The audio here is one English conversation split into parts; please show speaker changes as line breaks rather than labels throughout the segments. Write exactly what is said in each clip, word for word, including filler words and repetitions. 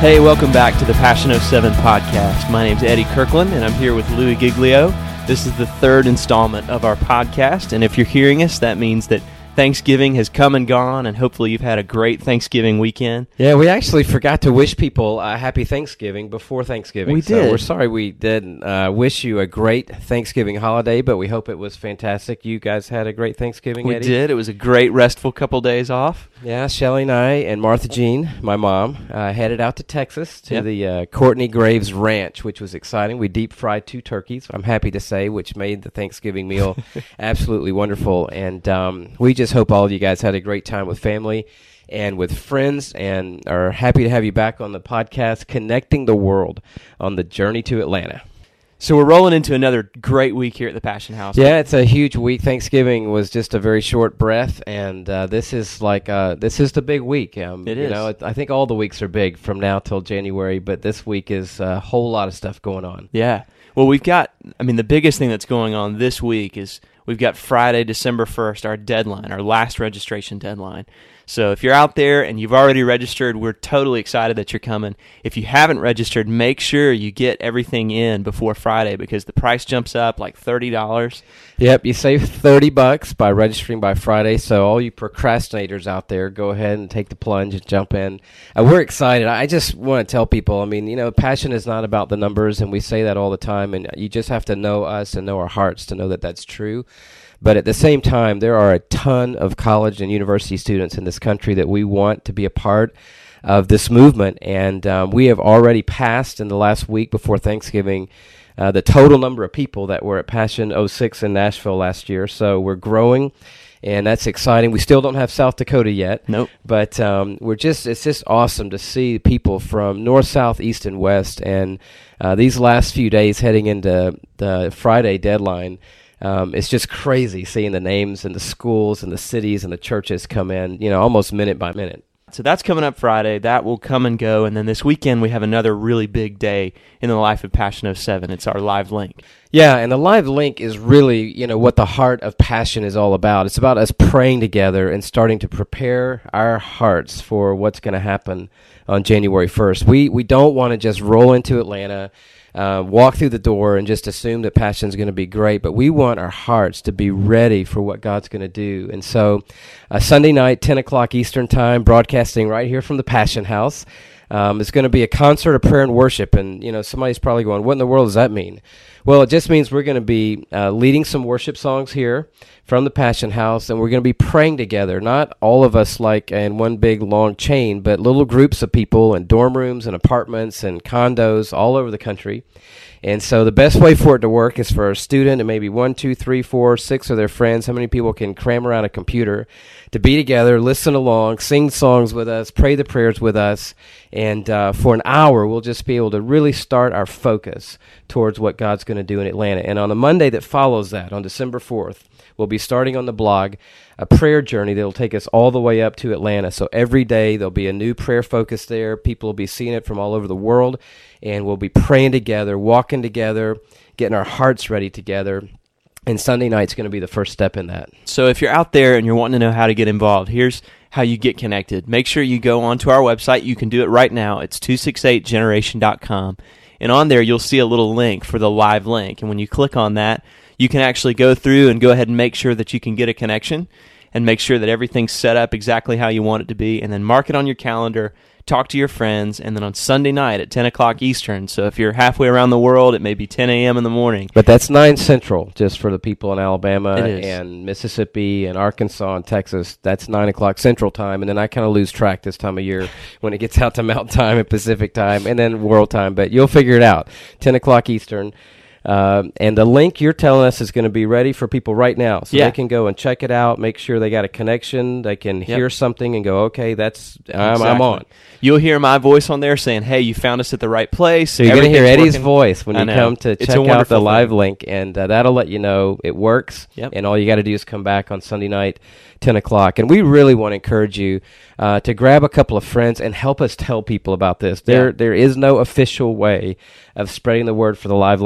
Hey, welcome back to the Passion oh seven podcast. My name's Eddie Kirkland, and I'm here with Louis Giglio. This is the third installment of our podcast, and if you're hearing us, that means that Thanksgiving has come and gone, and hopefully you've had a great Thanksgiving weekend.
Yeah, we actually forgot to wish people a happy Thanksgiving before Thanksgiving.
We
so
did.
We're sorry we didn't uh, wish you a great Thanksgiving holiday, but we hope it was fantastic. You guys had a great Thanksgiving,
We
Eddie?
did. It was a great, restful couple days off.
Yeah, Shelly and I and Martha Jean, my mom, uh, headed out to Texas to
Yep.
the uh, Courtney Graves Ranch, which was exciting. We deep-fried two turkeys, I'm happy to say, which made the Thanksgiving meal absolutely wonderful. And um, we just hope all of you guys had a great time with family and with friends, and are happy to have you back on the podcast, Connecting the World on the Journey to Atlanta.
So we're rolling into another great week here at the Passion House.
Yeah, it's a huge week. Thanksgiving was just a very short breath, and uh, this is like uh, this is the big week. Um,
It
you
is.
know, it, I think all the weeks are big from now till January, but this week is a whole lot of stuff going on.
Yeah. Well, we've got, I mean, the biggest thing that's going on this week is we've got Friday, December first, our deadline, our last registration deadline. So if you're out there and you've already registered, we're totally excited that you're coming. If you haven't registered, make sure you get everything in before Friday because the price jumps up like thirty dollars.
Yep, you save thirty bucks by registering by Friday. So all you procrastinators out there, go ahead and take the plunge and jump in. Uh, we're excited. I just want to tell people, I mean, you know, passion is not about the numbers, and we say that all the time, and you just have to know us and know our hearts to know that that's true. But at the same time, there are a ton of college and university students in this country that we want to be a part of this movement. And um, we have already passed in the last week before Thanksgiving uh, the total number of people that were at Passion oh six in Nashville last year. So we're growing, and that's exciting. We still don't have South Dakota yet.
Nope.
But um, we're just it's just awesome to see people from north, south, east, and west. And uh, these last few days heading into the Friday deadline, Um, it's just crazy seeing the names and the schools and the cities and the churches come in, you know, almost minute by minute.
So that's coming up Friday. That will come and go. And then this weekend, we have another really big day in the life of Passion oh seven. It's our live link.
Yeah, and the live link is really, you know, what the heart of Passion is all about. It's about us praying together and starting to prepare our hearts for what's going to happen on January first. We we don't want to just roll into Atlanta, Uh, walk through the door and just assume that Passion's going to be great, but we want our hearts to be ready for what God's going to do. And so uh, Sunday night, ten o'clock Eastern Time, broadcasting right here from the Passion House. Um, it's going to be a concert of prayer and worship, and you know somebody's probably going, what in the world does that mean? Well, it just means we're going to be uh, leading some worship songs here from the Passion House, and we're going to be praying together, not all of us like in one big long chain, but little groups of people in dorm rooms and apartments and condos all over the country. And so the best way for it to work is for a student and maybe one, two, three, four, six of their friends, how many people can cram around a computer, to be together, listen along, sing songs with us, pray the prayers with us, and uh, for an hour we'll just be able to really start our focus towards what God's going to do in Atlanta. And on the Monday that follows that, on December fourth, we'll be starting on the blog a prayer journey that will take us all the way up to Atlanta. So every day there'll be a new prayer focus there. People will be seeing it from all over the world, and we'll be praying together, walking together, getting our hearts ready together. And Sunday night's going to be the first step in that.
So if you're out there and you're wanting to know how to get involved, here's how you get connected. Make sure you go onto our website. You can do it right now. It's two sixty-eight generation dot com. And on there, you'll see a little link for the live link. And when you click on that, you can actually go through and go ahead and make sure that you can get a connection and make sure that everything's set up exactly how you want it to be. And then mark it on your calendar, talk to your friends, and then on Sunday night at ten o'clock Eastern. So if you're halfway around the world, it may be ten a.m. in the morning.
But that's nine Central, just for the people in Alabama
It is.
and Mississippi and Arkansas and Texas. That's nine o'clock Central Time, and then I kind of lose track this time of year when it gets out to Mountain Time and Pacific Time, and then World Time. But you'll figure it out, ten o'clock Eastern. Uh, and the link you're telling us is going to be ready for people right now. So
Yeah.
they can go and check it out, make sure they got a connection, they can
Yep.
hear something and go, okay, that's I'm,
Exactly.
I'm on.
You'll hear my voice on there saying, hey, you found us at the right place.
So you're going to hear
Everything's
Eddie's
working.
voice when
I
you
know.
come to
It's
check
a
out
wonderful
the live
thing.
link, and uh, that'll let you know it works.
Yep.
And all you got to do is come back on Sunday night, ten o'clock. And we really want to encourage you uh, to grab a couple of friends and help us tell people about this. There,
Yeah.
There is no official way of spreading the word for the live link. It may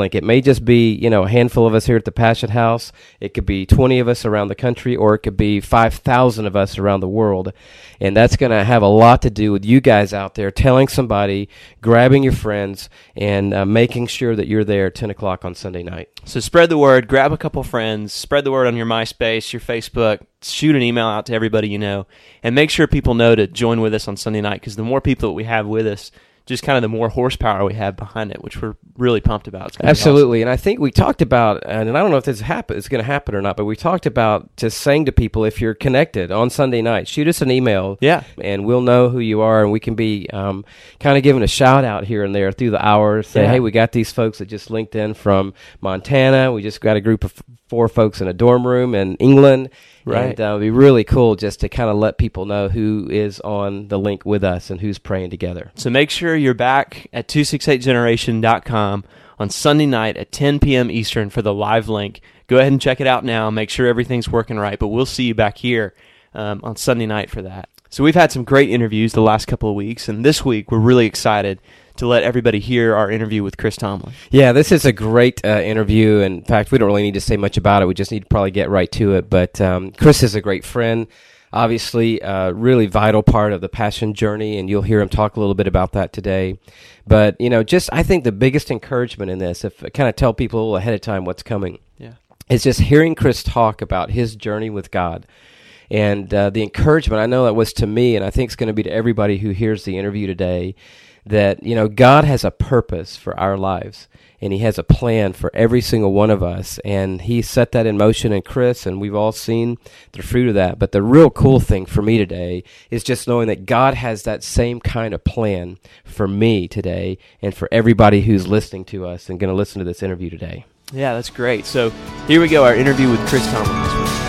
just be, you know, a handful of us here at the Passion House. It could be twenty of us around the country, or it could be five thousand of us around the world. And that's going to have a lot to do with you guys out there telling somebody, grabbing your friends, and uh, making sure that you're there at ten o'clock on Sunday night.
So spread the word, grab a couple friends, spread the word on your MySpace, your Facebook, shoot an email out to everybody you know, and make sure people know to join with us on Sunday night, because the more people that we have with us, just kind of the more horsepower we have behind it, which we're really pumped about. It's
Absolutely.
Awesome.
And I think we talked about, and I don't know if this happen, it's going to happen or not, but we talked about just saying to people, if you're connected on Sunday night, shoot us an email.
Yeah.
And we'll know who you are, and we can be um, kind of giving a shout out here and there through the hours. Say, yeah. Hey, we got these folks that just linked in from Montana. We just got a group of four folks in a dorm room in England.
Right.
And uh, it'd be really cool just to kind of let people know who is on the link with us and who's praying together.
So make sure you're back at two sixty-eight generation dot com on Sunday night at ten p.m. Eastern for the live link. Go ahead and check it out now. Make sure everything's working right, but we'll see you back here um, on Sunday night for that. So we've had some great interviews the last couple of weeks, and this week we're really excited to let everybody hear our interview with Chris Tomlin.
Yeah, this is a great uh, interview. In fact, we don't really need to say much about it. We just need to probably get right to it. But um, Chris is a great friend, obviously a really vital part of the Passion journey, and you'll hear him talk a little bit about that today. But, you know, just I think the biggest encouragement in this, if I kind of tell people ahead of time what's coming,
yeah,
is just hearing Chris talk about his journey with God. And uh, the encouragement, I know that was to me, and I think it's going to be to everybody who hears the interview today, that, you know, God has a purpose for our lives, and he has a plan for every single one of us, and he set that in motion in Chris, and we've all seen the fruit of that. But the real cool thing for me today is just knowing that God has that same kind of plan for me today and for everybody who's listening to us and going to listen to this interview today.
Yeah, that's great. So here we go, our interview with Chris Tomlin this week.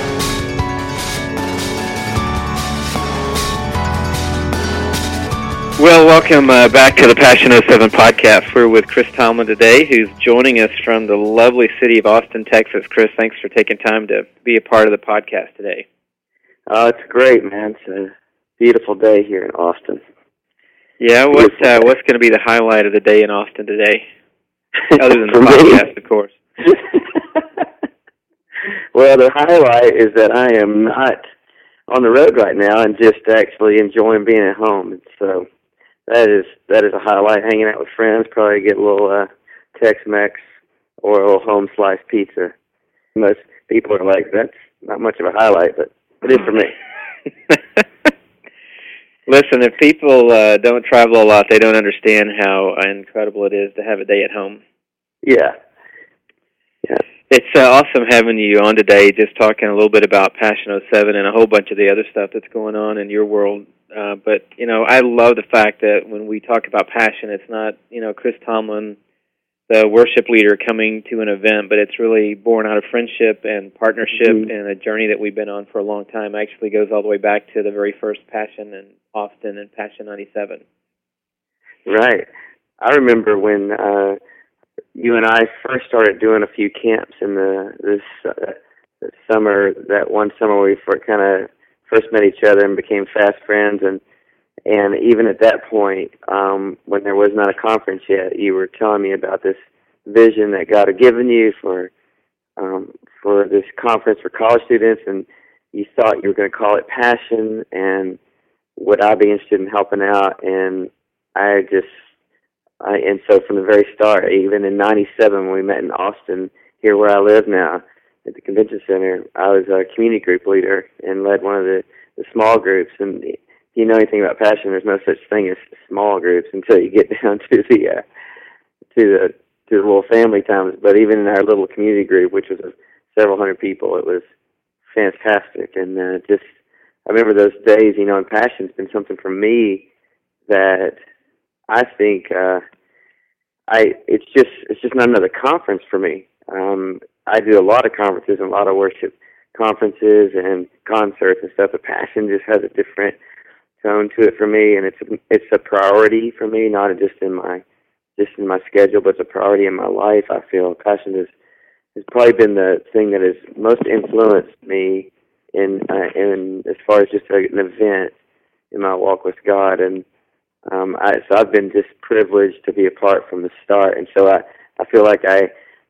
Well, welcome uh, back to the Passion oh seven podcast. We're with Chris Tomlin today, who's joining us from the lovely city of Austin, Texas. Chris, thanks for taking time to be a part of the podcast today.
Oh, it's great, man. It's a beautiful day here in Austin.
Yeah, what's, uh, what's going to be the highlight of the day in Austin today? Other than the podcast, of course.
Well, the highlight is that I am not on the road right now and just actually enjoying being at home. And so that is that is a highlight, hanging out with friends, probably get a little uh, Tex-Mex or a little home sliced pizza. Most people are like, that's not much of a highlight, but it is for me.
Listen, if people uh, don't travel a lot, they don't understand how incredible it is to have a day at home.
Yeah. Yeah.
It's uh, awesome having you on today, just talking a little bit about Passion oh seven and a whole bunch of the other stuff that's going on in your world. Uh, but, you know, I love the fact that when we talk about passion, it's not, you know, Chris Tomlin, the worship leader, coming to an event, but it's really born out of friendship and partnership mm-hmm. and a journey that we've been on for a long time. It actually goes all the way back to the very first Passion in Austin and Passion ninety-seven.
Right. I remember when uh, you and I first started doing a few camps in the this, uh, this summer, that one summer we kind of first met each other and became fast friends, and and even at that point, um, when there was not a conference yet, you were telling me about this vision that God had given you for um, for this conference for college students, and you thought you were going to call it Passion, and would I be interested in helping out? And I just, I, and so from the very start, even in ninety-seven when we met in Austin, here where I live now, at the convention center, I was a community group leader and led one of the, the small groups. And if you know anything about Passion, there's no such thing as small groups until you get down to the uh, to the to the little family times. But even in our little community group, which was uh, several hundred people, it was fantastic. And uh, just I remember those days. You know, and Passion's been something for me that I think uh, I it's just it's just not another conference for me. Um, I do a lot of conferences and a lot of worship conferences and concerts and stuff, but Passion just has a different tone to it for me, and it's a, it's a priority for me, not just in my just in my schedule, but it's a priority in my life. I feel Passion has has probably been the thing that has most influenced me in uh, in as far as just a, an event in my walk with God, and um, I, so I've been just privileged to be a part from the start, and so I I feel like I.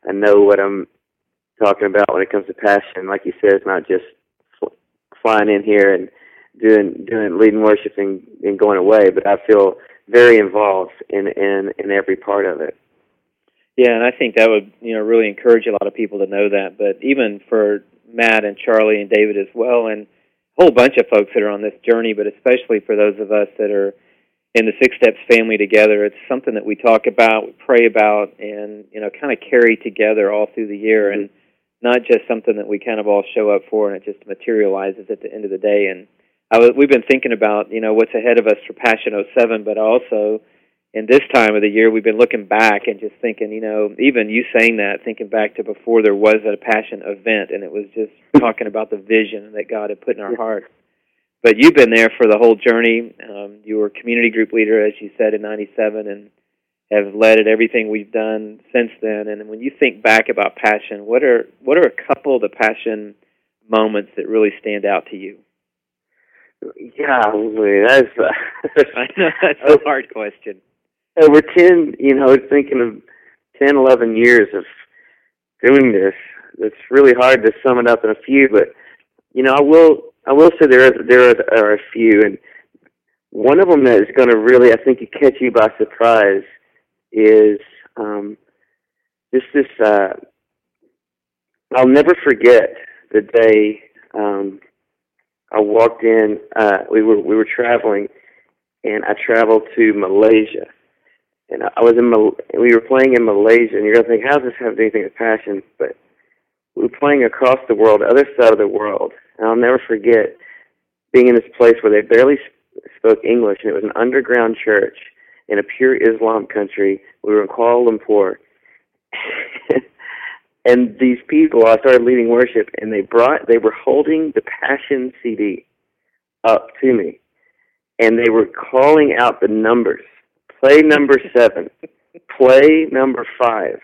I know what I'm talking about when it comes to passion. Like you said, it's not just fl- flying in here and doing doing leading worship and, and going away, but I feel very involved in, in in every part of it.
Yeah, and I think that would, you know, really encourage a lot of people to know that. But even for Matt and Charlie and David as well, and a whole bunch of folks that are on this journey, but especially for those of us that are in the Six Steps family together, it's something that we talk about, we pray about, and, you know, kind of carry together all through the year, and not just something that we kind of all show up for and it just materializes at the end of the day. And I was, we've been thinking about, you know, what's ahead of us for Passion oh seven, but also in this time of the year, we've been looking back and just thinking, you know, even you saying that, thinking back to before there was a Passion event, and it was just talking about the vision that God had put in our hearts. But you've been there for the whole journey. Um, you were community group leader, as you said, in ninety-seven, and have led at everything we've done since then. And when you think back about Passion, what are what are a couple of the Passion moments that really stand out to you?
Yeah, that's uh,
I know that's a hard question.
Over ten, you know, thinking of ten, eleven years of doing this, it's really hard to sum it up in a few. But you know, I will, I will say there are there are, are a few, and one of them that is going to really, I think, catch you by surprise is um, just this. Uh, I'll never forget the day um, I walked in. Uh, we were we were traveling, and I traveled to Malaysia. And I was in, Mal- we were playing in Malaysia, and you're going to think, how does this have anything with passion? But we were playing across the world, the other side of the world. And I'll never forget being in this place where they barely sp- spoke English, and it was an underground church in a pure Islam country. We were in Kuala Lumpur. And these people, I started leading worship, and they brought, they were holding the Passion C D up to me. And they were calling out the numbers. Play number seven. Play number five.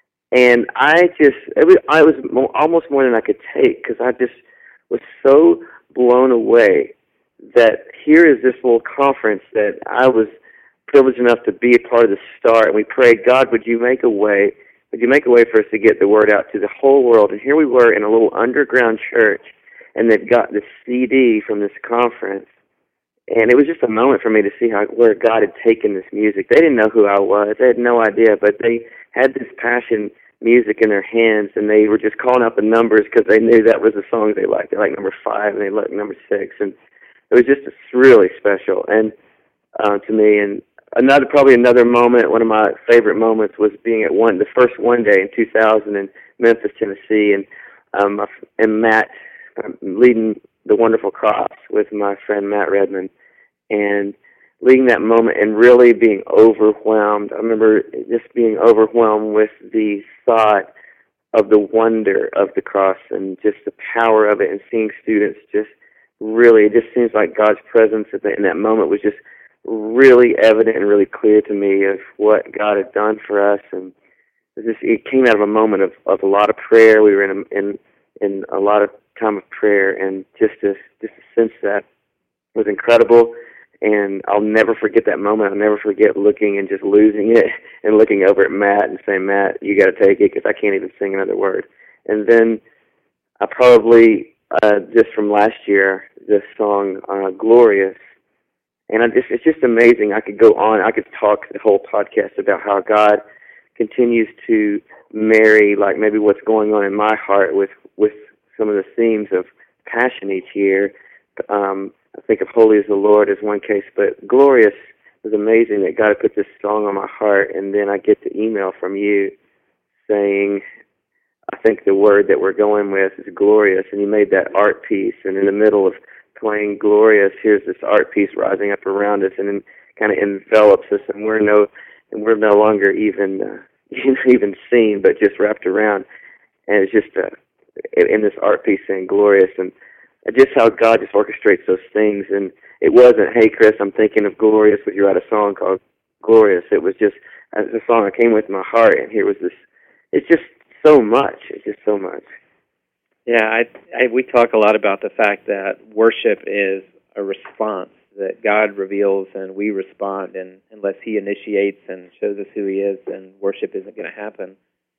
And I just, it was, I was mo- almost more than I could take, because I just was so blown away that here is this little conference that I was privileged enough to be a part of the start. And we prayed, God, would you make a way? Would you make a way for us to get the word out to the whole world? And here we were in a little underground church, and they'd got this C D from this conference. And it was just a moment for me to see how where God had taken this music. They didn't know who I was. They had no idea, but they had this Passion music in their hands, and they were just calling out the numbers because they knew that was the song they liked. They liked number five, and they liked number six. And it was just really special and uh, to me. And another, probably another moment, one of my favorite moments was being at one, the first one day in two thousand in Memphis, Tennessee, and um, and Matt um, leading the Wonderful Cross with my friend Matt Redman. And leading that moment and really being overwhelmed. I remember just being overwhelmed with the thought of the wonder of the cross and just the power of it, and seeing students just really, it just seems like God's presence in that moment was just really evident and really clear to me of what God had done for us. And it, just, it came out of a moment of, of a lot of prayer. We were in a, in, in a lot of time of prayer, and just a, just a sense that was incredible. And I'll never forget that moment. I'll never forget looking and just losing it and looking over at Matt and saying, Matt, you got to take it, because I can't even sing another word. And then I probably, uh, just from last year, this song, uh, Glorious. And I just, it's just amazing. I could go on. I could talk the whole podcast about how God continues to marry, like, maybe what's going on in my heart with, with some of the themes of passion each year. Um, I think of Holy is the Lord as one case, but Glorious was amazing that God put this song on my heart, and then I get the email from you saying, I think the word that we're going with is glorious, and you made that art piece, and in the middle of playing Glorious, here's this art piece rising up around us, and then kind of envelops us, and we're no, and we're no longer even uh, even seen, but just wrapped around, and it's just uh, in this art piece saying Glorious, and just how God just orchestrates those things. And it wasn't, hey, Chris, I'm thinking of Glorious, would you write a song called Glorious? It was just a song that came with my heart, and here was this, it's just so much. It's just so much.
Yeah, I, I, we talk a lot about the fact that worship is a response, that God reveals and we respond, and unless He initiates and shows us who He is, then worship isn't going to happen.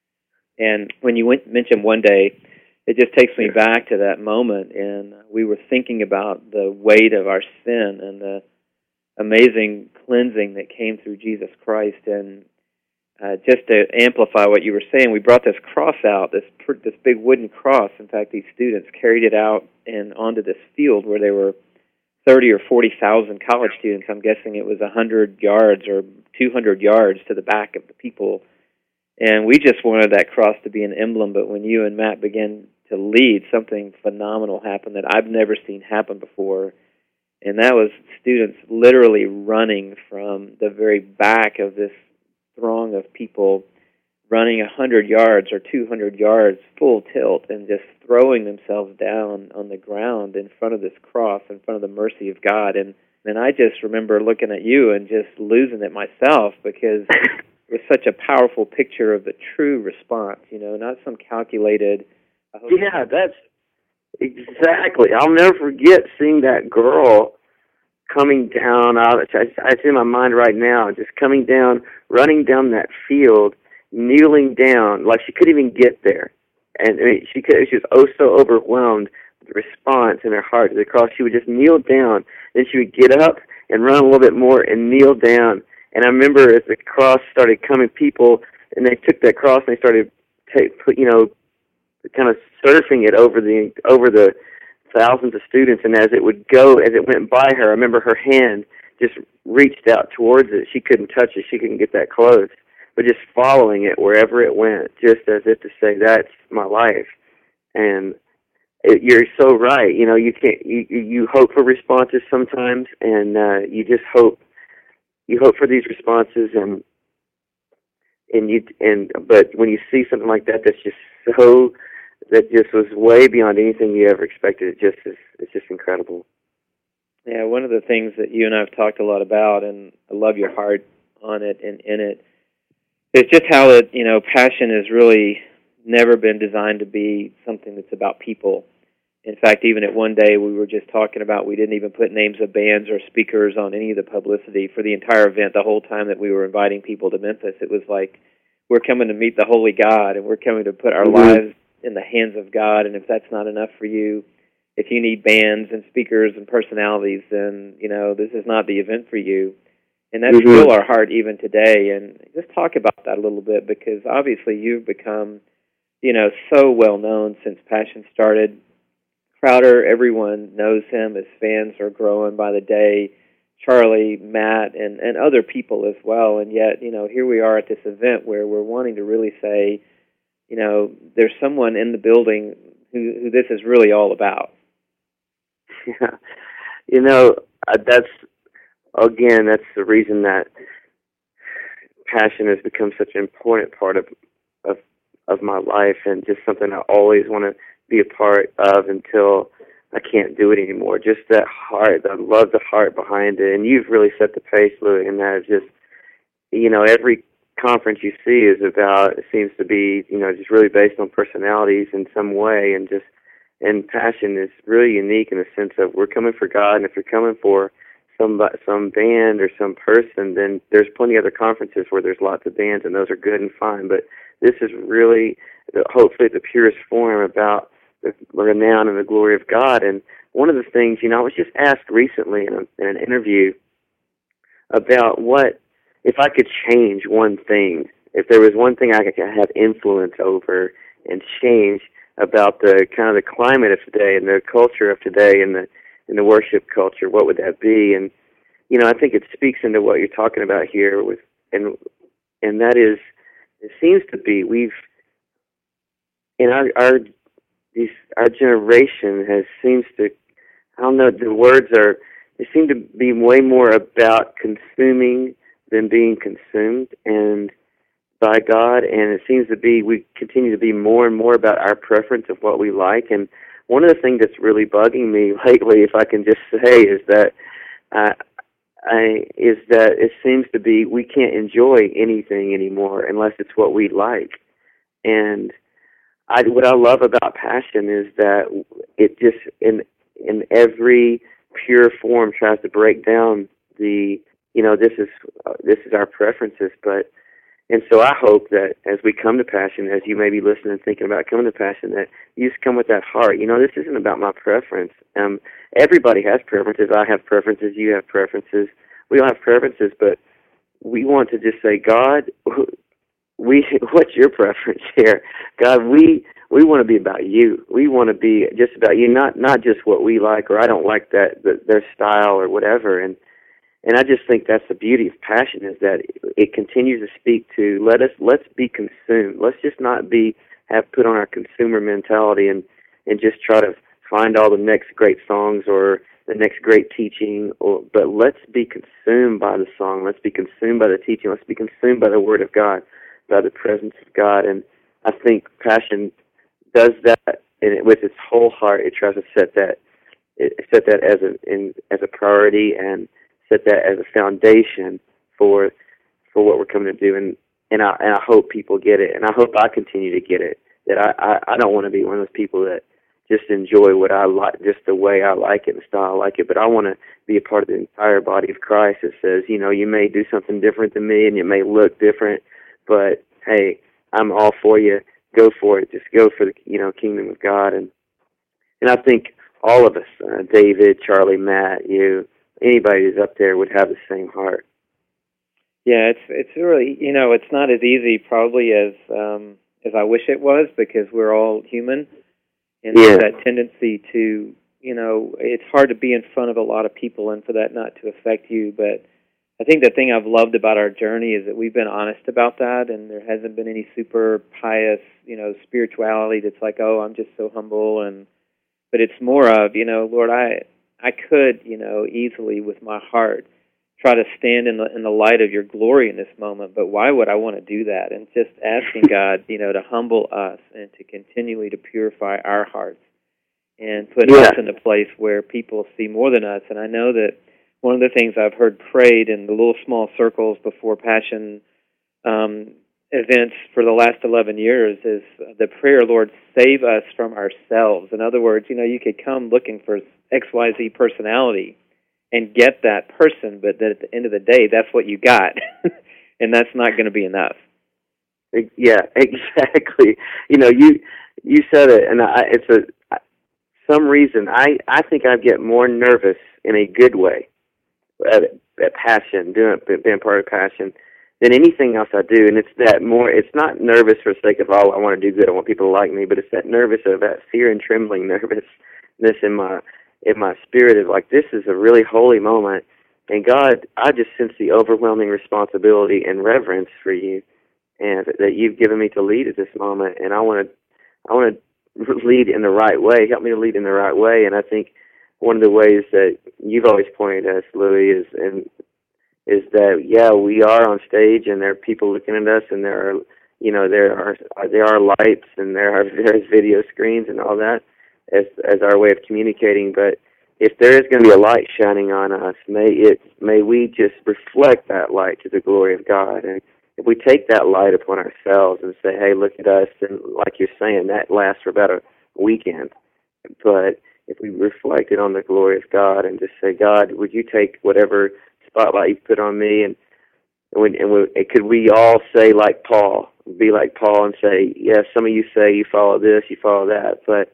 And when you went, mentioned one day, it just takes me back to that moment, and we were thinking about the weight of our sin and the amazing cleansing that came through Jesus Christ. And uh, just to amplify what you were saying, we brought this cross out, this this big wooden cross. In fact, these students carried it out and onto this field where there were thirty or forty thousand college students. I'm guessing it was one hundred yards or two hundred yards to the back of the people. And we just wanted that cross to be an emblem, but when you and Matt began to lead, something phenomenal happened that I've never seen happen before. And that was students literally running from the very back of this throng of people, running one hundred yards or two hundred yards full tilt and just throwing themselves down on the ground in front of this cross, in front of the mercy of God. And then I just remember looking at you and just losing it myself, because it was such a powerful picture of the true response, you know, not some calculated...
Yeah, that's exactly. I'll never forget seeing that girl coming down out. I, it's in my mind right now, just coming down, running down that field, kneeling down like she couldn't even get there, and I mean, she could. She was oh so overwhelmed with the response in her heart to the cross. She would just kneel down, then she would get up and run a little bit more and kneel down. And I remember as the cross started coming, people, and they took that cross and they started, take, you know. kind of surfing it over the over the thousands of students, and as it would go, as it went by her, I remember her hand just reached out towards it. She couldn't touch it. She couldn't get that close, but just following it wherever it went, just as if to say, that's my life. And it, you're so right. You know, you can't. You, you hope for responses sometimes, and uh, you just hope. You hope for these responses, and and you and but when you see something like that, that's just so. That just was way beyond anything you ever expected. It just is, it's just incredible.
Yeah, one of the things that you and I have talked a lot about, and I love your heart on it and in it, is just how it, you know, passion has really never been designed to be something that's about people. In fact, even at one day we were just talking about, we didn't even put names of bands or speakers on any of the publicity for the entire event. The whole time that we were inviting people to Memphis, it was like, we're coming to meet the Holy God, and we're coming to put our mm-hmm. lives in the hands of God. And if that's not enough for you, if you need bands and speakers and personalities, then, you know, this is not the event for you. And that's mm-hmm. still our heart even today. And just talk about that a little bit, because obviously you've become, you know, so well known since Passion started. Crowder, everyone knows him. His fans are growing by the day. Charlie, Matt, and, and other people as well. And yet, you know, here we are at this event where we're wanting to really say, you know, there's someone in the building who, who this is really all about.
Yeah. You know, uh, that's, again, that's the reason that passion has become such an important part of, of, of my life, and just something I always want to be a part of until I can't do it anymore. Just that heart, I love the heart behind it. And you've really set the pace, Louis, and that is just, you know, every conference you see is about, it seems to be, you know, just really based on personalities in some way, and just, and passion is really unique in the sense of we're coming for God, and if you're coming for some some band or some person, then there's plenty of other conferences where there's lots of bands, and those are good and fine, but this is really, hopefully, the purest form about the renown and the glory of God. And one of the things, you know, I was just asked recently in, a, in an interview about what, if I could change one thing, if there was one thing I could have influence over and change about the kind of the climate of today and the culture of today and the and the worship culture, what would that be? And you know, I think it speaks into what you're talking about here with, and and that is, it seems to be we've in our our these our generation has seems to, I don't know, the words are, they seem to be way more about consuming than being consumed and by God, and it seems to be, we continue to be more and more about our preference of what we like. And one of the things that's really bugging me lately, if I can just say, is that uh, I is that it seems to be we can't enjoy anything anymore unless it's what we like. And I, what I love about passion is that it just in in every pure form tries to break down the, you know, this is uh, this is our preferences, but And so I hope that as we come to Passion, as you may be listening and thinking about coming to Passion, that you just come with that heart. You know, this isn't about my preference. Um, everybody has preferences. I have preferences. You have preferences. We all have preferences, but we want to just say, God, we what's your preference here? God, we we want to be about you. We want to be just about you, not not just what we like, or I don't like that, that their style or whatever. And And I just think that's the beauty of Passion, is that it continues to speak to, let us, let's be consumed. Let's just not be, have put on our consumer mentality and, and just try to find all the next great songs or the next great teaching, or, but let's be consumed by the song. Let's be consumed by the teaching. Let's be consumed by the Word of God, by the presence of God. And I think Passion does that, and it, with its whole heart, it tries to set that, it, set that as a, in, as a priority, and set that as a foundation for for what we're coming to do, and and I and I hope people get it, and I hope I continue to get it. That I I, I don't want to be one of those people that just enjoy what I like, just the way I like it, the style I like it. But I want to be a part of the entire body of Christ that says, you know, you may do something different than me, and you may look different, but hey, I'm all for you. Go for it. Just go for the you know kingdom of God, and and I think all of us, uh, David, Charlie, Matt, you. Anybody who's up there would have the same heart.
Yeah, it's it's really, you know, it's not as easy probably as um, as I wish it was, because we're all human, and
yeah.
there's that tendency to, you know, it's hard to be in front of a lot of people and for that not to affect you. But I think the thing I've loved about our journey is that we've been honest about that, and there hasn't been any super pious, you know, spirituality that's like, oh, I'm just so humble, and but it's more of, you know, Lord, I. I could, you know, easily with my heart try to stand in the in the light of your glory in this moment, but why would I want to do that? And just asking God, you know, to humble us and to continually to purify our hearts and put
yeah.
us in a place where people see more than us. And I know that one of the things I've heard prayed in the little small circles before Passion um, events for the last eleven years is the prayer, Lord, save us from ourselves. In other words, you know, you could come looking for X Y Z personality and get that person, but then at the end of the day, that's what you got, and that's not going to be enough.
Yeah, exactly. You know, you you said it, and I, it's a some reason I I think I get more nervous in a good way at, at Passion, doing being part of Passion, than anything else I do. And it's that more. It's not nervous for the sake of, oh, I want to do good, I want people to like me, but it's that nervous of that fear and trembling nervousness in my in my spirit is like, this is a really holy moment, and God, I just sense the overwhelming responsibility and reverence for you, and that you've given me to lead at this moment, and I want to, I want to lead in the right way. Help me to lead in the right way, and I think one of the ways that you've always pointed at us, Louis, is and is that yeah, we are on stage, and there are people looking at us, and there are, you know, there are there are lights, and there are there's video screens and all that, as as our way of communicating. But if there is going to be a light shining on us, may it may we just reflect that light to the glory of God. And if we take that light upon ourselves and say, hey, look at us, and like you're saying, that lasts for about a weekend. But if we reflect it on the glory of God and just say, God, would you take whatever spotlight you put on me, and and, we, and, we, and could we all say like Paul, be like Paul and say, yes, some of you say you follow this, you follow that, but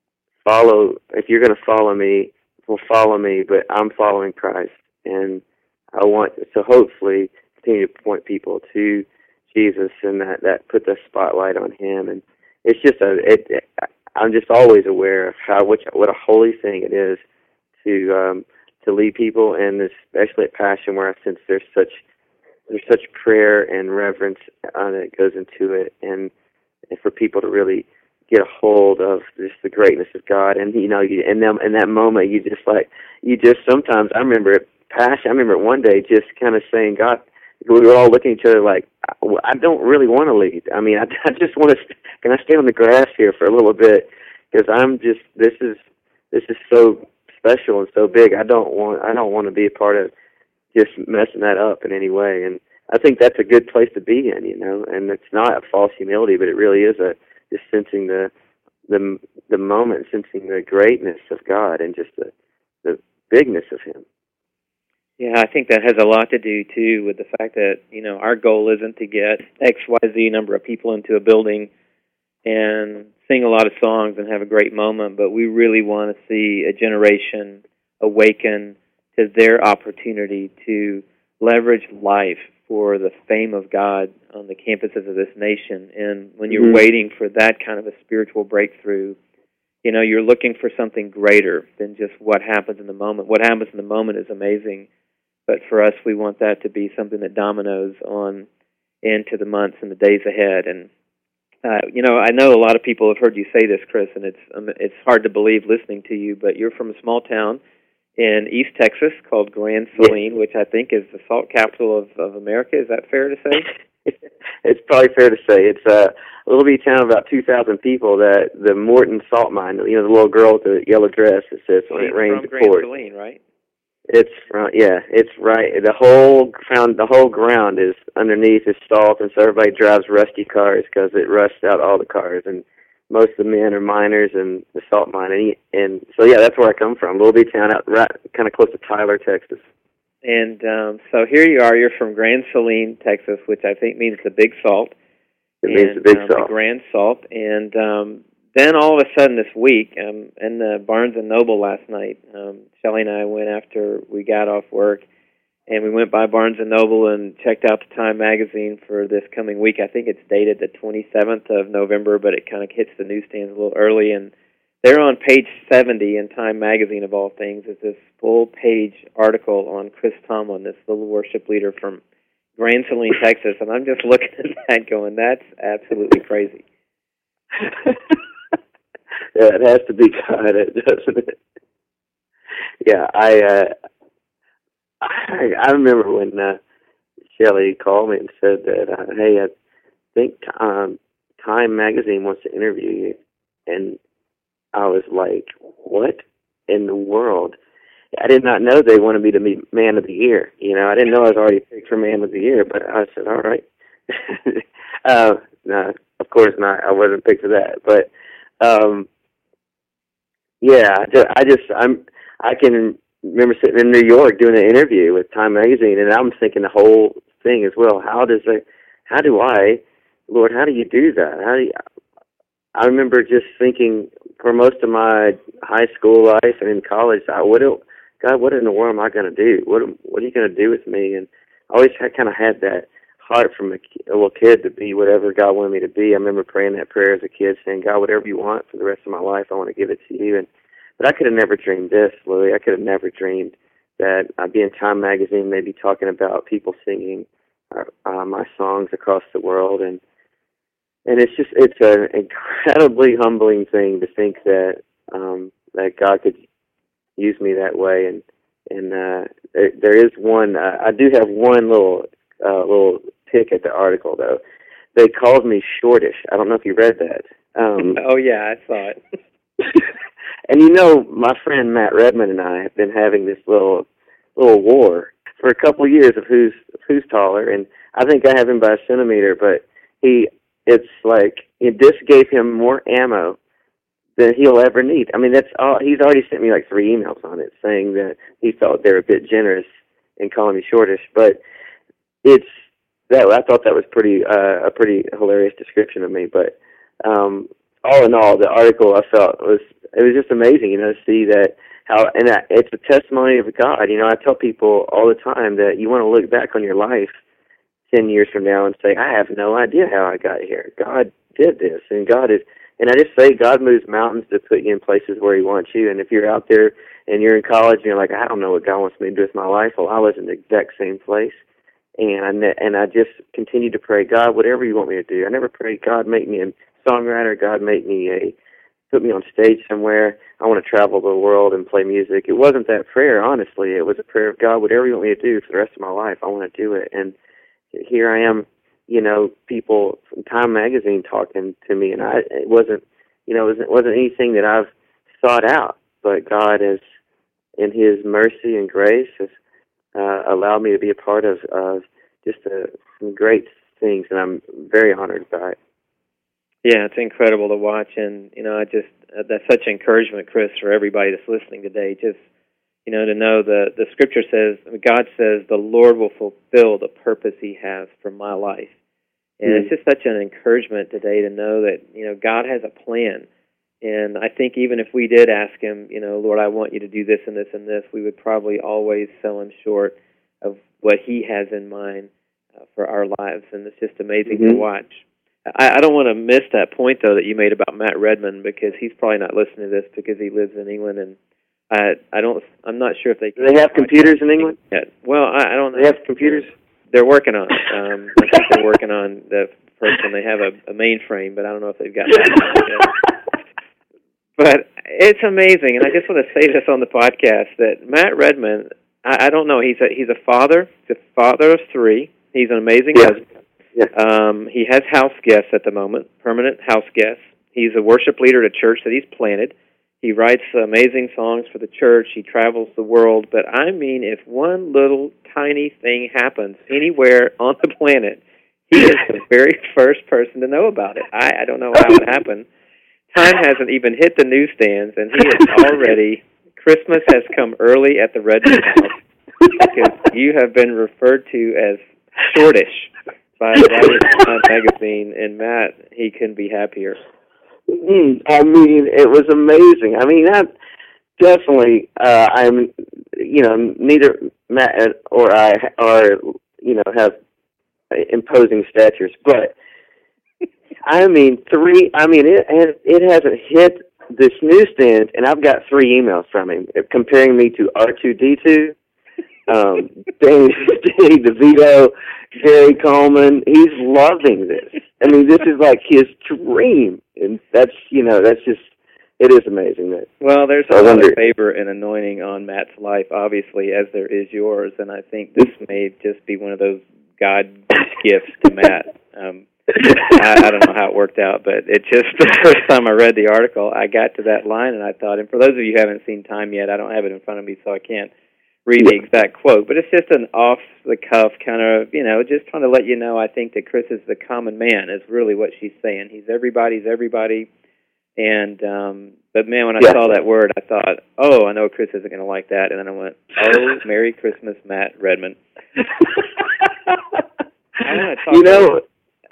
follow, if you're going to follow me, well, follow me, but I'm following Christ. And I want to hopefully continue to point people to Jesus, and that, that put the spotlight on him. And it's just a, it, it, I'm just always aware of how, which, what a holy thing it is to, um, to lead people, and especially at Passion, where I sense there's such, there's such prayer and reverence uh, that goes into it, and, and for people to really get a hold of just the greatness of God. And, you know, you, in, them, in that moment, you just like, you just sometimes, I remember at Passion, I remember one day just kind of saying, God, we were all looking at each other like, I don't really want to lead. I mean, I, I just want to, can I stay on the grass here for a little bit? Because I'm just, this is, this is so special and so big. I don't want, I don't want to be a part of just messing that up in any way. And I think that's a good place to be in, you know, and it's not a false humility, but it really is a, just sensing the, the, the moment, sensing the greatness of God and just the, the bigness of him.
Yeah, I think that has a lot to do, too, with the fact that, you know, our goal isn't to get X Y Z number of people into a building and sing a lot of songs and have a great moment, but we really want to see a generation awaken to their opportunity to leverage life for the fame of God on the campuses of this nation. And when you're mm-hmm. waiting for that kind of a spiritual breakthrough, you know, you're looking for something greater than just what happens in the moment. What happens in the moment is amazing, but for us, we want that to be something that dominoes on into the months and the days ahead. And uh, you know, I know a lot of people have heard you say this, Chris, and it's um, it's hard to believe listening to you, but you're from a small town in East Texas called Grand Saline, yeah. which I think is the salt capital of, of America. Is that fair to say?
It's probably fair to say. It's uh, a little bitty town of about two thousand people. That the Morton salt mine, you know, the little girl with the yellow dress that says when it rains, it pours.
Grand Saline, right?
It's uh, yeah, it's right. The whole found the whole ground is underneath is salt, and so everybody drives rusty cars because it rusts out all the cars. And most of the men are miners in the salt mine, and, and so yeah, that's where I come from. A little bitty town out right, kind of close to Tyler, Texas.
And um, so here you are. You're from Grand Saline, Texas, which I think means the big salt.
It means the big
um,
salt.
The Grand Salt, and um, then all of a sudden this week, um, in the Barnes and Noble last night, um, Shelley and I went after we got off work, and we went by Barnes and Noble and checked out the Time magazine for this coming week. I think it's dated the twenty-seventh of November, but it kind of hits the newsstands a little early, and they're on page seventy in Time magazine, of all things, is this full-page article on Chris Tomlin, this little worship leader from Grand Saline, Texas, and I'm just looking at that going, that's absolutely crazy.
Yeah, it has to be God, doesn't it? Yeah, I uh, I, I remember when uh, Shelley called me and said that, uh, hey, I think um, Time magazine wants to interview you, and I was like, what in the world? I did not know they wanted me to be Man of the Year. You know, I didn't know I was already picked for Man of the Year, but I said, all right. uh, no, of course not. I wasn't picked for that. But, um, yeah, I just, I'm, I can remember sitting in New York doing an interview with Time Magazine, and I'm thinking the whole thing as well. How does I, how do I, Lord, how do you do that? How do you, I remember just thinking for most of my high school life and in college, I would God, what in the world am I going to do? What What are you going to do with me? And I always had, kind of had that heart from a, a little kid to be whatever God wanted me to be. I remember praying that prayer as a kid, saying, God, whatever you want for the rest of my life, I want to give it to you. And but I could have never dreamed this, Louis. I could have never dreamed that I'd be in Time magazine, maybe talking about people singing uh, uh, my songs across the world. And and it's just it's an incredibly humbling thing to think that um, that God could use me that way. And and uh, there, there is one. Uh, I do have one little uh, little pick at the article though. They called me Shortish. I don't know if you read that. Um,
oh yeah, I saw it.
And you know, my friend Matt Redman and I have been having this little little war for a couple of years of who's who's taller, and I think I have him by a centimeter. But he, it's like it, this gave him more ammo than he'll ever need. I mean, that's all. He's already sent me like three emails on it saying that he felt they're a bit generous in calling me Shortish. But it's that I thought that was pretty uh, a pretty hilarious description of me. But um, all in all, the article I felt was. It was just amazing, you know, to see that how, and that, it's a testimony of God. You know, I tell people all the time that you want to look back on your life ten years from now and say, I have no idea how I got here. God did this, and God is, and I just say God moves mountains to put you in places where He wants you. And if you're out there and you're in college and you're like, I don't know what God wants me to do with my life, well, I was in the exact same place. And I, and I just continue to pray, God, whatever you want me to do. I never prayed, God, make me a songwriter, God, make me a put me on stage somewhere. I want to travel the world and play music. It wasn't that prayer, honestly. It was a prayer of, God, whatever you want me to do for the rest of my life, I want to do it. And here I am, you know, people from Time magazine talking to me, and I it wasn't, you know, it wasn't, wasn't anything that I've sought out, but God has, in His mercy and grace, has uh, allowed me to be a part of, of just uh, some great things, and I'm very honored by it.
Yeah, it's incredible to watch, and, you know, I just, uh, that's such encouragement, Chris, for everybody that's listening today. Just You know, to know the, the Scripture says, God says, the Lord will fulfill the purpose He has for my life. And mm-hmm. it's just such an encouragement today to know that, you know, God has a plan. And I think even if we did ask Him, you know, Lord, I want you to do this and this and this, we would probably always sell Him short of what He has in mind uh, for our lives. And it's just amazing mm-hmm. to watch. I, I don't want to miss that point, though, that you made about Matt Redman, because he's probably not listening to this because he lives in England, and I I don't I'm not sure if they
do they have computers in England
yet. Well, I, I don't know.
They have computers.
They're working on it. Um, I think they're working on the first one. They have a, a mainframe, but I don't know if they've got that yet. But it's amazing, and I just want to say this on the podcast that Matt Redman, I, I don't know. He's a he's a father. He's a father of three. He's an amazing
yeah.
husband. Yeah. Um, he has house guests at the moment, permanent house guests. He's a worship leader at a church that he's planted. He writes amazing songs for the church. He travels the world. But, I mean, if one little tiny thing happens anywhere on the planet, he is the very first person to know about it. I, I don't know how it happened. Time hasn't even hit the newsstands, and he is already, Christmas has come early at the Redman house because you have been referred to as shortish by Writer's Time magazine, and Matt, he couldn't be happier.
Mm, I mean, it was amazing. I mean, that definitely. Uh, I'm, you know, neither Matt or I are, you know, have imposing statures, but I mean, three. I mean, it it hasn't hit this newsstand, and I've got three emails from him comparing me to R two D two. Um, Danny, Danny DeVito, Gary Coleman, he's loving this. I mean, this is like his dream, and that's, you know, that's just, it is amazing. That
well, there's a lot of favor and anointing on Matt's life, obviously, as there is yours, and I think this may just be one of those God gifts to Matt. Um, I, I don't know how it worked out, but it just, the first time I read the article, I got to that line, and I thought, and for those of you who haven't seen Time yet, I don't have it in front of me, so I can't read the exact quote, but it's just an off-the-cuff kind of, you know, just trying to let you know, I think that Chris is the common man, is really what she's saying. He's everybody's everybody, and, um, but man, when I yeah. saw that word, I thought, oh, I know Chris isn't going to like that, and then I went, oh, Merry Christmas, Matt Redman. I want to talk
you know,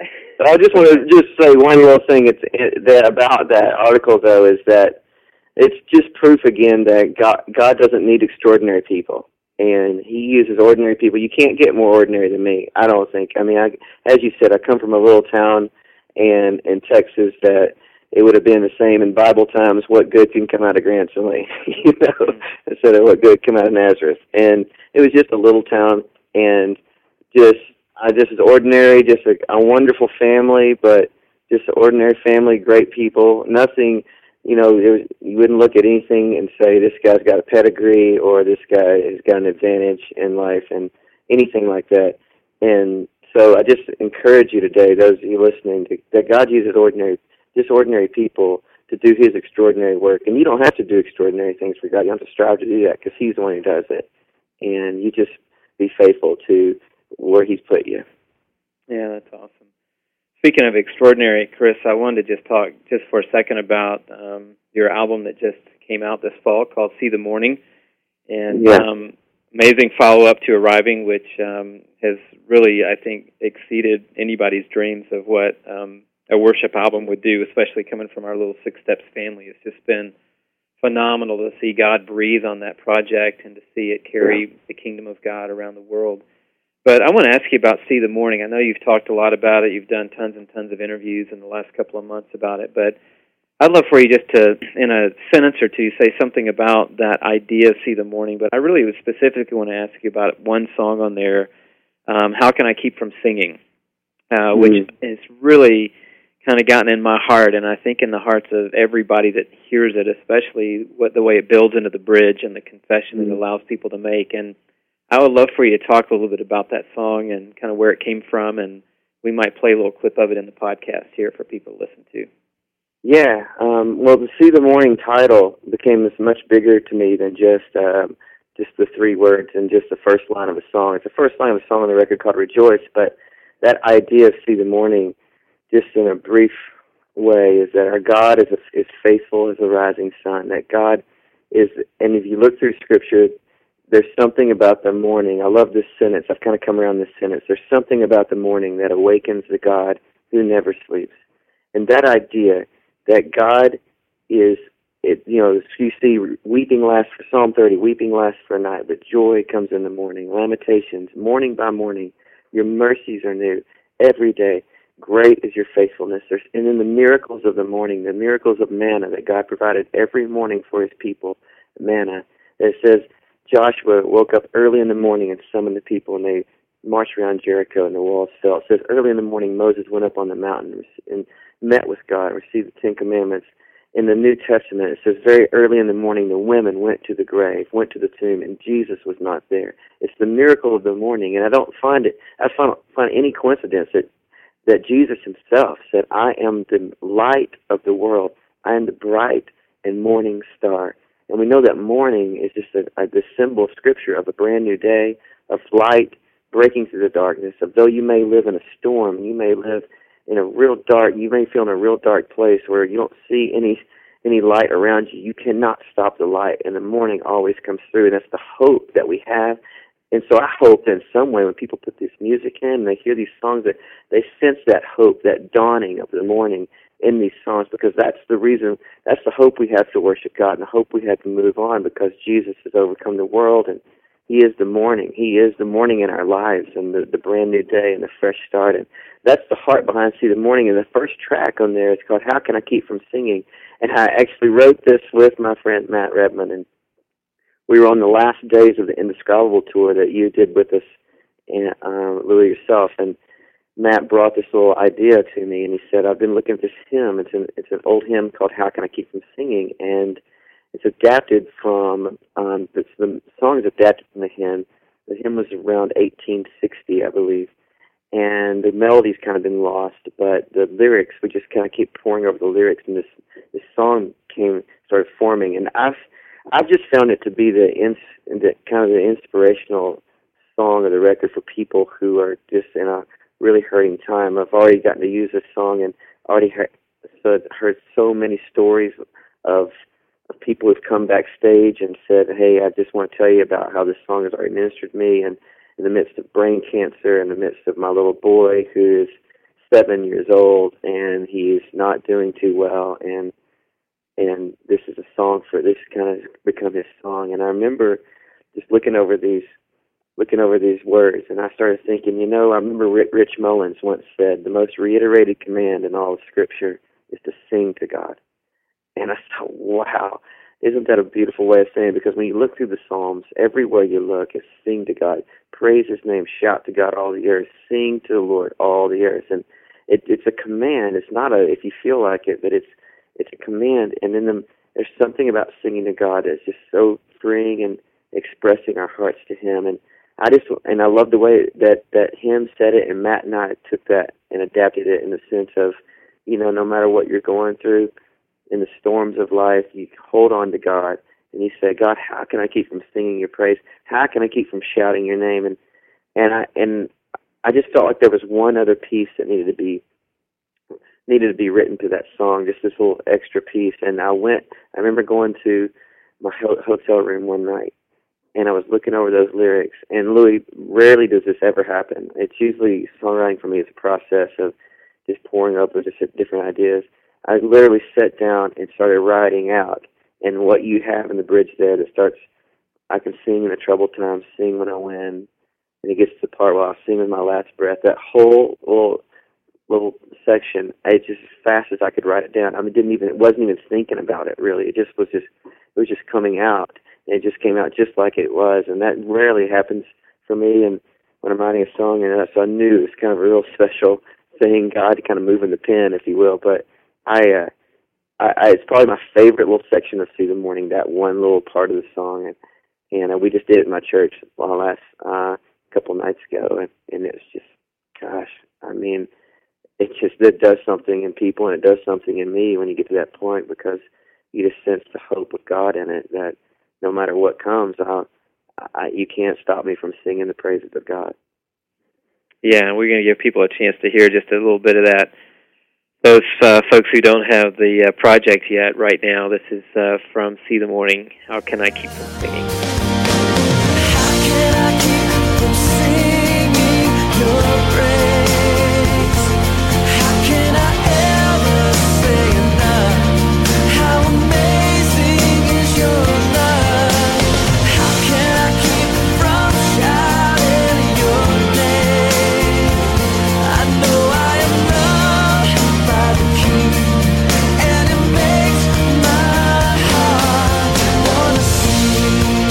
I just want to just say one little thing it's, it, that about that article, though, is that it's just proof again that God, God doesn't need extraordinary people, and He uses ordinary people. You can't get more ordinary than me, I don't think. I mean, I, as you said, I come from a little town and in Texas that it would have been the same in Bible times, what good can come out of Granson Lake, you know, instead of what good come out of Nazareth. And it was just a little town, and just, I just was ordinary, just a, a wonderful family, but just an ordinary family, great people, nothing. You know, was, you wouldn't look at anything and say, this guy's got a pedigree or this guy has got an advantage in life and anything like that. And so I just encourage you today, those of you listening, to, that God uses ordinary, just ordinary people to do His extraordinary work. And you don't have to do extraordinary things for God. You don't have to strive to do that because He's the one who does it. And you just be faithful to where He's put you.
Yeah, that's awesome. Speaking of extraordinary, Chris, I wanted to just talk just for a second about um, your album that just came out this fall called See the Morning, and
yeah.
um, amazing follow-up to Arriving, which um, has really, I think, exceeded anybody's dreams of what um, a worship album would do, especially coming from our little Six Steps family. It's just been phenomenal to see God breathe on that project and to see it carry yeah. the kingdom of God around the world. But I want to ask you about See the Morning. I know you've talked a lot about it. You've done tons and tons of interviews in the last couple of months about it. But I'd love for you just to, in a sentence or two, say something about that idea of See the Morning. But I really would specifically want to ask you about one song on there, um, How Can I Keep From Singing, uh, which mm. has really kind of gotten in my heart, and I think in the hearts of everybody that hears it, especially what the way it builds into the bridge and the confession mm. it allows people to make. And I would love for you to talk a little bit about that song and kind of where it came from, and we might play a little clip of it in the podcast here for people to listen to.
Yeah, um, well, the See the Morning title became this much bigger to me than just um, just the three words and just the first line of a song. It's the first line of a song on the record called Rejoice, but that idea of See the Morning, just in a brief way, is that our God is, a, is faithful as the rising sun, that God is, and if you look through Scripture, there's something about the morning. I love this sentence. I've kind of come around this sentence. There's something about the morning that awakens the God who never sleeps. And that idea that God is, it, you know, you see weeping lasts for Psalm thirty, weeping lasts for a night, but joy comes in the morning. Lamentations, morning by morning, your mercies are new every day. Great is your faithfulness. There's, and in the miracles of the morning, the miracles of manna that God provided every morning for his people, manna, it says Joshua woke up early in the morning and summoned the people, and they marched around Jericho, and the walls fell. It says early in the morning Moses went up on the mountain and met with God, received the Ten Commandments. In the New Testament, it says very early in the morning the women went to the grave, went to the tomb, and Jesus was not there. It's the miracle of the morning, and I don't find it, I don't find any coincidence that that Jesus himself said, I am the light of the world. I am the bright and morning star. And we know that morning is just a, a, the symbol of Scripture of a brand new day, of light breaking through the darkness, of though you may live in a storm, you may live in a real dark, you may feel in a real dark place where you don't see any any light around you, you cannot stop the light, and the morning always comes through, and that's the hope that we have. And so I hope that in some way when people put this music in and they hear these songs that they sense that hope, that dawning of the morning in these songs, because that's the reason, that's the hope we have to worship God and the hope we have to move on, because Jesus has overcome the world and he is the morning. He is the morning in our lives and the, the brand new day and the fresh start. And that's the heart behind See the Morning. And the first track on there is called How Can I Keep From Singing? And I actually wrote this with my friend Matt Redman, and we were on the last days of the Indescribable tour that you did with us, and uh, Louis yourself, and Matt brought this little idea to me, and he said, I've been looking at this hymn. It's an, it's an old hymn called How Can I Keep From Singing? And it's adapted from, um, it's, the song is adapted from the hymn. The hymn was around eighteen sixty, I believe, and the melody's kind of been lost, but the lyrics, we just kind of keep pouring over the lyrics, and this, this song came, started forming, and I've I've just found it to be the, ins, the kind of the inspirational song of the record for people who are just in a really hurting time. I've already gotten to use this song and already heard, so, heard so many stories of, of people who've come backstage and said, hey, I just want to tell you about how this song has already ministered to me, and in the midst of brain cancer, in the midst of my little boy who is seven years old and he's not doing too well, and and this is a song for, this kind of become his song. And I remember just looking over these, looking over these words, and I started thinking, you know, I remember Rich Mullins once said, the most reiterated command in all of Scripture is to sing to God. And I thought, wow, isn't that a beautiful way of saying it? Because when you look through the Psalms, everywhere you look is sing to God, praise his name, shout to God all the earth, sing to the Lord all the earth. And it, it's a command. It's not a, if you feel like it, but it's, It's a command, and then the, there's something about singing to God that's just so freeing and expressing our hearts to him. And I just, and I love the way that, that him said it, and Matt and I took that and adapted it in the sense of, you know, no matter what you're going through in the storms of life, you hold on to God, and you say, God, how can I keep from singing your praise? How can I keep from shouting your name? And and I and I just felt like there was one other piece that needed to be needed to be written to that song, just this little extra piece. And I went, I remember going to my ho- hotel room one night, and I was looking over those lyrics. And Louis, rarely does this ever happen. It's usually, songwriting for me is a process of just pouring over just different ideas. I literally sat down and started writing out. And what you have in the bridge there that starts, I can sing in the troubled times, sing when I win. And it gets to the part where I'll sing with my last breath. That whole little little section, it's just as fast as I could write it down. I mean, didn't even, it wasn't even thinking about it really. It just was just, it was just coming out, and it just came out just like it was. And that rarely happens for me. And when I'm writing a song, and so I knew it was kind of a real special thing, God kind of moving the pen, if you will. But I, uh, I, I it's probably my favorite little section of See the Morning, that one little part of the song. And and uh, we just did it in my church uh, last uh, couple nights ago, and, and it was just, gosh, I mean, it just, it does something in people, and it does something in me when you get to that point, because you just sense the hope of God in it, that no matter what comes, I'll, I, you can't stop me from singing the praises of God.
Yeah, and we're going to give people a chance to hear just a little bit of that those uh, folks who don't have the uh, project yet right now, this is uh, from See the Morning. How can I keep from singing?
How can I keep from singing your praise? How can I ever say enough? How amazing is your love? How can I keep from shouting your name? I know I am loved by the King, and it makes my heart wanna sing.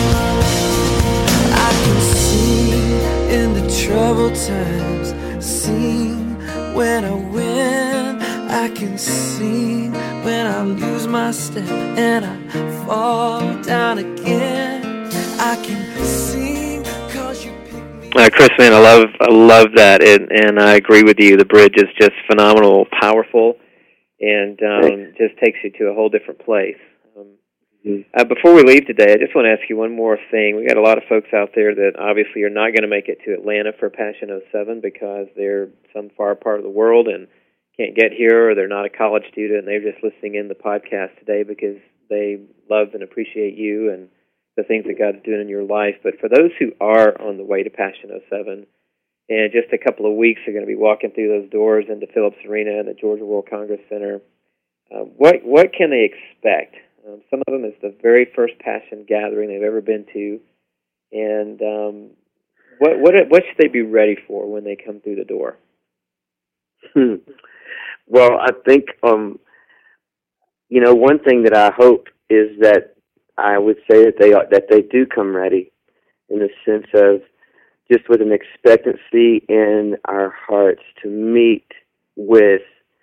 I can sing in the troubled times, sing when I win. I can sing when I lose my step and I fall down again. I can sing 'cause you pick me
Uh, Chris, man, I love I love that, and, and I agree with you. The bridge is just phenomenal, powerful, and um, just takes you to a whole different place. Um, uh, before we leave today, I just want to ask you one more thing. We got a lot of folks out there that obviously are not going to make it to Atlanta for Passion oh seven because they're some far part of the world and can't get here, or they're not a college student, and they're just listening in the podcast today because they love and appreciate you and the things that God's doing in your life. But for those who are on the way to Passion oh seven, and just a couple of weeks are going to be walking through those doors into Phillips Arena and the Georgia World Congress Center, uh, what what can they expect? Um, some of them is the very first Passion gathering they've ever been to, and um, what what what should they be ready for when they come through the door?
Hmm. Well, I think, um, you know, one thing that I hope is that I would say that they are, that they do come ready, in the sense of just with an expectancy in our hearts to meet with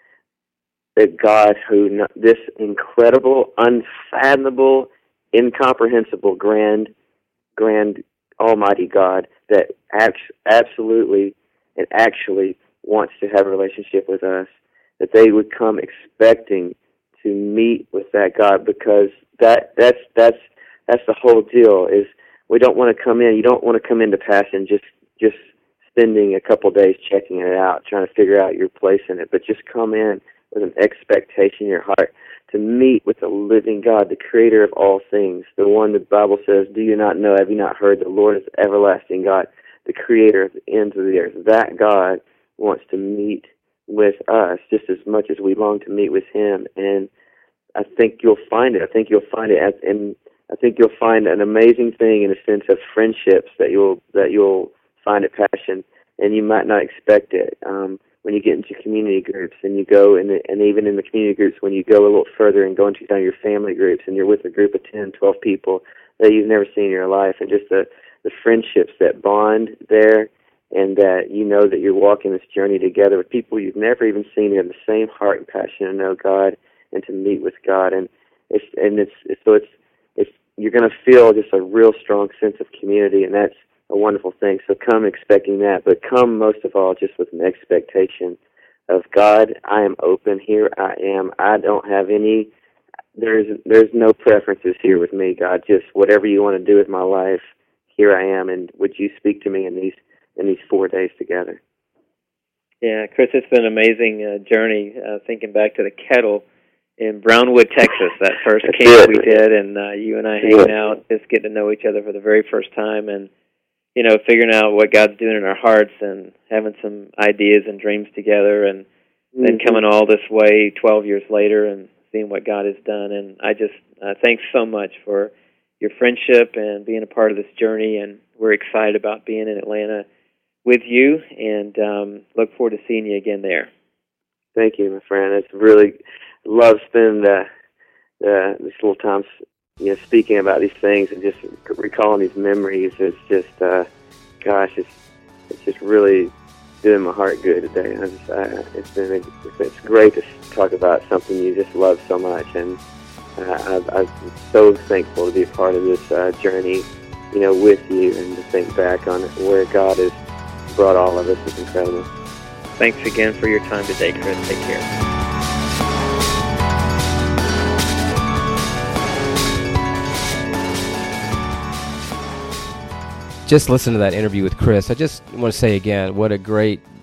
the God who, this incredible, unfathomable, incomprehensible, grand, grand, almighty God that acts absolutely and actually wants to have a relationship with us, that they would come expecting to meet with that God, because that that's that's that's the whole deal. Is we don't want to come in. You don't want to come into Passion just just spending a couple days checking it out, trying to figure out your place in it, but just come in with an expectation in your heart to meet with the living God, the Creator of all things, the one the Bible says, "Do you not know? Have you not heard? The Lord is the everlasting God, the Creator of the ends of the earth." That God wants to meet with us just as much as we long to meet with Him, and I think you'll find it. I think you'll find it, at, and I think you'll find an amazing thing in a sense of friendships that you'll that you'll find at Passion, and you might not expect it. Um, when you get into community groups, and you go, and and even in the community groups, when you go a little further and go into down your family groups, and you're with a group of ten, twelve people that you've never seen in your life, and just the the friendships that bond there. And that you know that you're walking this journey together with people you've never even seen who have the same heart and passion to know God and to meet with God, and it's and it's, it's so it's it's you're going to feel just a real strong sense of community, and that's a wonderful thing. So come expecting that, but come most of all just with an expectation of God. I am open. Here I am. I don't have any. There's there's no preferences here with me, God. Just whatever you want to do with my life, here I am. And would you speak to me in these in these four days together?
Yeah, Chris, it's been an amazing uh, journey, uh, thinking back to the Kettle in Brownwood, Texas, that first camp we did, and uh, you and I hanging
yeah.
out, just getting to know each other for the very first time, and, you know, figuring out what God's doing in our hearts and having some ideas and dreams together, and mm-hmm. then coming all this way twelve years later and seeing what God has done. And I just uh, thanks so much for your friendship and being a part of this journey, and we're excited about being in Atlanta with you, and um, look forward to seeing you again there.
Thank you, my friend. It's really love spending the, the this little time, you know, speaking about these things and just recalling these memories. It's just, uh, gosh, it's it's just really doing my heart good today. I just, I, it's been a, it's great to talk about something you just love so much, and uh, I, I'm so thankful to be a part of this uh, journey, you know, with you, and to think back on where God has brought all of us. It's incredible.
Thanks again for your time today, Chris. Take care.
Just listen to that interview with Chris. I just want to say again, what a great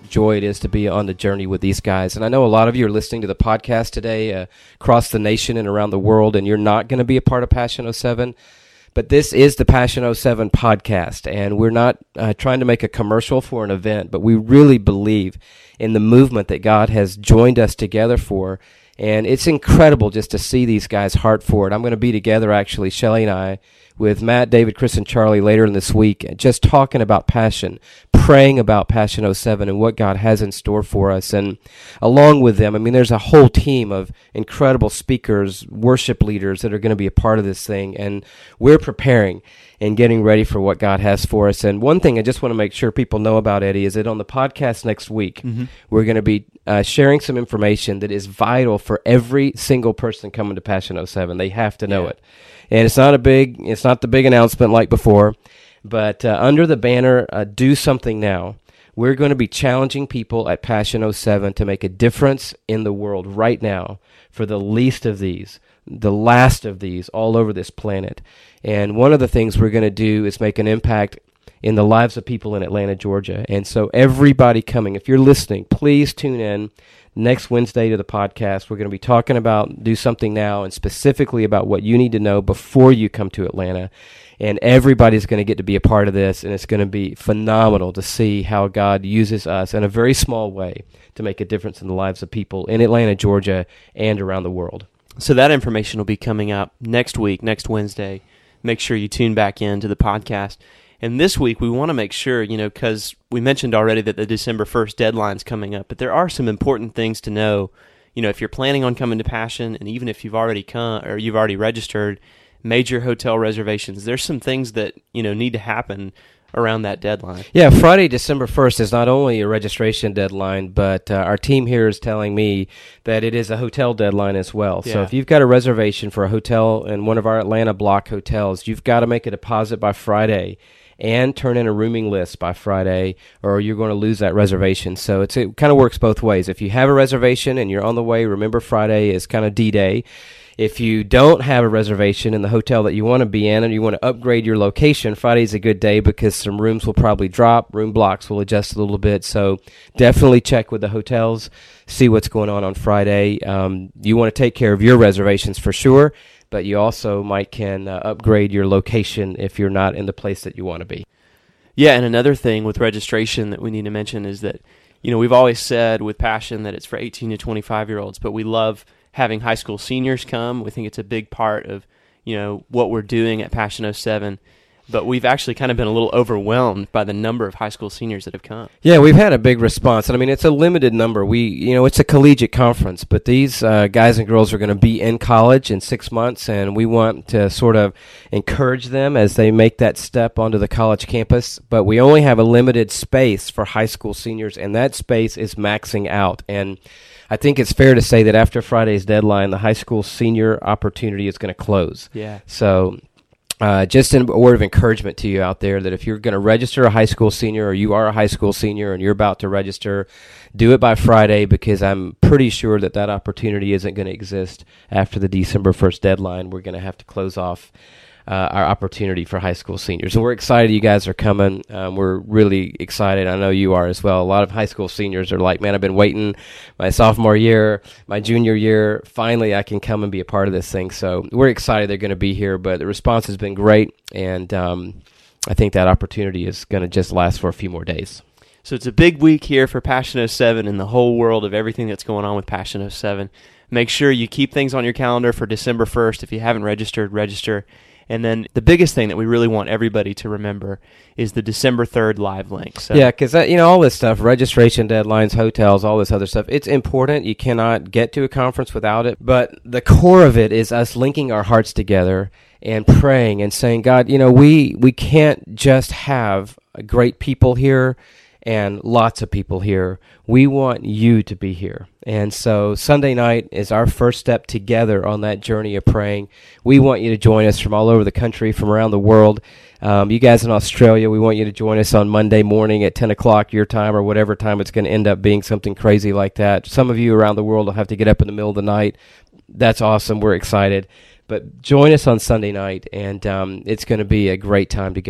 joy it is to be on the journey with these guys. And I know a lot of you are listening to the podcast today uh, across the nation and around the world, and you're not going to be a part of Passion oh seven. But this is the Passion oh seven podcast, and we're not uh, trying to make a commercial for an event, but we really believe in the movement that God has joined us together for. And it's incredible just to see these guys' heart for it. I'm going to be together, actually, Shelley and I, with Matt, David, Chris, and Charlie later in this week, just talking about passion, praying about Passion oh seven and what God has in store for us. And along with them, I mean, there's a whole team of incredible speakers, worship leaders that are going to be a part of this thing. And we're preparing and getting ready for what God has for us. And one thing I just want to make sure people know about, Eddie, is that on the podcast next week, mm-hmm. we're going to be uh, sharing some information that is vital for every single person coming to Passion oh seven. They have to know yeah. it. And it's not a big, it's not the big announcement like before, but uh, under the banner, uh, Do Something Now, we're going to be challenging people at Passion oh seven to make a difference in the world right now for the least of these, the last of these all over this planet. And one of the things we're going to do is make an impact in the lives of people in Atlanta, Georgia. And so everybody coming, if you're listening, please tune in next Wednesday to the podcast. We're going to be talking about Do Something Now and specifically about what you need to know before you come to Atlanta. And everybody's going to get to be a part of this, and it's going to be phenomenal to see how God uses us in a very small way to make a difference in the lives of people in Atlanta, Georgia, and around the world.
So that information will be coming up next week, next Wednesday. Make sure you tune back in to the podcast. And this week, we want to make sure, you know, because we mentioned already that the December first deadline's coming up, but there are some important things to know. You know, if you're planning on coming to Passion, and even if you've already come or you've already registered, major hotel reservations, there's some things that, you know, need to happen around that deadline.
Yeah, Friday, December first is not only a registration deadline, but uh, our team here is telling me that it is a hotel deadline as well. Yeah. So if you've got a reservation for a hotel in one of our Atlanta block hotels, you've got to make a deposit by Friday and turn in a rooming list by Friday, or you're going to lose that reservation. So it's, it kind of works both ways. If you have a reservation and you're on the way, remember Friday is kind of D-Day. If you don't have a reservation in the hotel that you want to be in and you want to upgrade your location, Friday's a good day because some rooms will probably drop, room blocks will adjust a little bit. So definitely check with the hotels, see what's going on on Friday. Um, you want to take care of your reservations for sure, but you also might can uh, upgrade your location if you're not in the place that you want to be.
Yeah, and another thing with registration that we need to mention is that, you know, we've always said with Passion that it's for eighteen to twenty-five-year-olds, but we love having high school seniors come. We think it's a big part of, you know, what we're doing at Passion oh seven. But we've actually kind of been a little overwhelmed by the number of high school seniors that have come.
Yeah, we've had a big response. And I mean, it's a limited number. We, you know, it's a collegiate conference, but these uh, guys and girls are going to be in college in six months, and we want to sort of encourage them as they make that step onto the college campus. But we only have a limited space for high school seniors, and that space is maxing out. And I think it's fair to say that after Friday's deadline, the high school senior opportunity is going to close.
Yeah.
So uh, just a word of encouragement to you out there that if you're going to register a high school senior, or you are a high school senior and you're about to register, do it by Friday, because I'm pretty sure that that opportunity isn't going to exist after the December first deadline. We're going to have to close off Uh, our opportunity for high school seniors. And we're excited you guys are coming. Um, we're really excited. I know you are as well. A lot of high school seniors are like, man, I've been waiting my sophomore year, my junior year. Finally, I can come and be a part of this thing. So we're excited they're going to be here, but the response has been great. And um, I think that opportunity is going to just last for a few more days.
So it's a big week here for Passion oh seven and the whole world of everything that's going on with Passion oh seven. Make sure you keep things on your calendar for December first. If you haven't registered, register. And then the biggest thing that we really want everybody to remember is the December third live link. So.
Yeah, because, you know, all this stuff, registration deadlines, hotels, all this other stuff, it's important. You cannot get to a conference without it. But the core of it is us linking our hearts together and praying and saying, God, you know, we, we can't just have great people here and lots of people here. We want you to be here. And so Sunday night is our first step together on that journey of praying. We want you to join us from all over the country, from around the world. Um, you guys in Australia, we want you to join us on Monday morning at ten o'clock your time, or whatever time it's going to end up being, something crazy like that. Some of you around the world will have to get up in the middle of the night. That's awesome. We're excited. But join us on Sunday night, and um, it's going to be a great time together.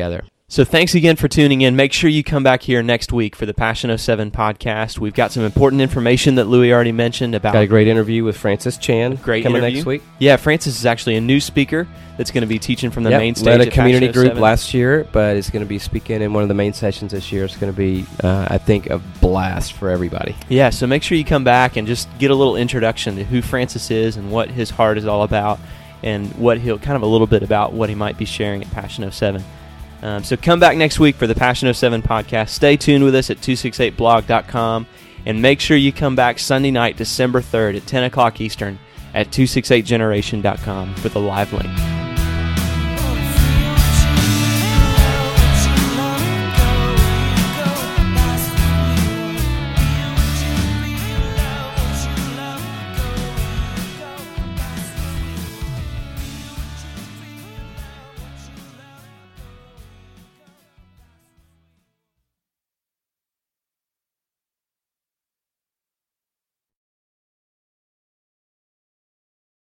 So thanks again for tuning in. Make sure you come back here next week for the Passion oh seven podcast. We've got some important information that Louis already mentioned about.
Got a great interview with Francis Chan.
Great
coming
interview.
next week.
Yeah, Francis is actually a new speaker that's going to be teaching from the
yep,
main stage.
Led a
at
community
Passion oh
group
seven.
last year, but is going to be speaking in one of the main sessions this year. It's going to be, uh, I think, a blast for everybody.
Yeah, so make sure you come back and just get a little introduction to who Francis is and what his heart is all about, and what he'll kind of a little bit about what he might be sharing at Passion oh seven. Um, so come back next week for the Passion oh seven podcast. Stay tuned with us at two sixty-eight blog dot com, and make sure you come back Sunday night, December third at ten o'clock Eastern at two sixty-eight generation dot com for the live link.